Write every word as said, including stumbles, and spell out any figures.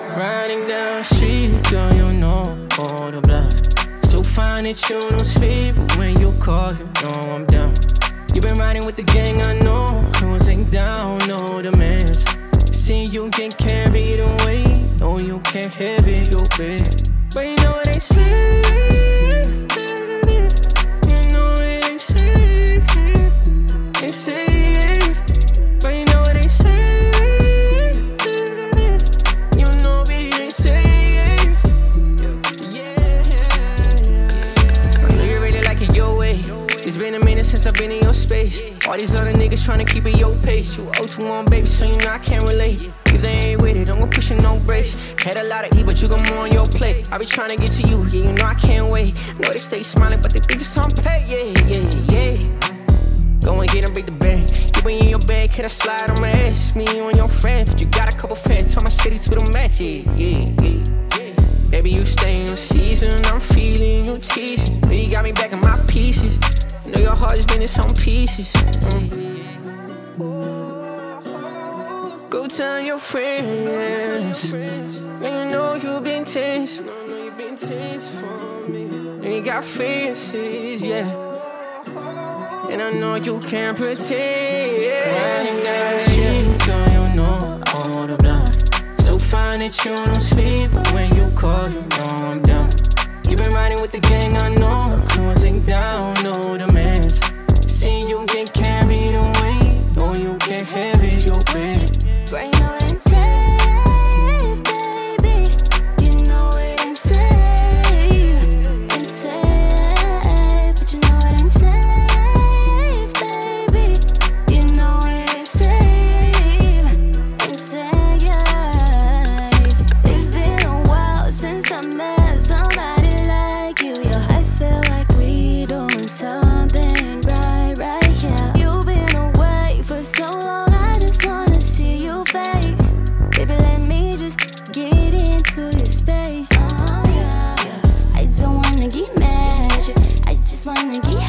Riding down the street, girl, you know all the bluffs. So fine that you don't speak, but when you call, you know I'm down. You been riding with the gang, I know, cruising down, no demands. See you get carried away, know you can't have it, your bed. But you know what they say, baby. You know what they say, they say. But you know what they say, baby. You know what they say, yeah. I know you really like it your way. It's been a minute since I've been in your space. All these other niggas tryna keep it your pace. You owe to one, baby, so you know I can't relate. If they ain't with it, don't go pushing no brakes. Had a lot of E, but you got more on your plate. I be tryna get to you, yeah, you know I can't wait. Know they stay smiling, but they think it's on pay, yeah, yeah, yeah. Go ahead and break the bank. You been in your bag, can I slide on my ass? It's me, you and your friend. You got a couple fans, tell my city to the match, yeah, yeah, yeah. Baby, you stay in your season, I'm feeling you teasing. Baby, you got me back in my pieces. I know your heart has been in some pieces. Mm. Go tell your friends. And you know you've been tense. And you got faces, yeah. And I know you can't pretend. Riding down the street, girl, you know all the bluffs. So fine that you don't speak, but when you call, you know I'm down. You been riding with the gang, I know, cruising down, no demands. See you get carried away, know you can't have it your way. But you know it ain't safe, baby. You know it ain't safe, ain't safe. But you know it ain't safe, baby. You know it ain't safe, ain't safe. It's been a while since I met somebody like you, yeah. I feel like we doing something right, right here. You've been away for so long, I just wanna see your face. Baby, let me just get into your space. Oh, yeah. I don't wanna get mad, I just wanna get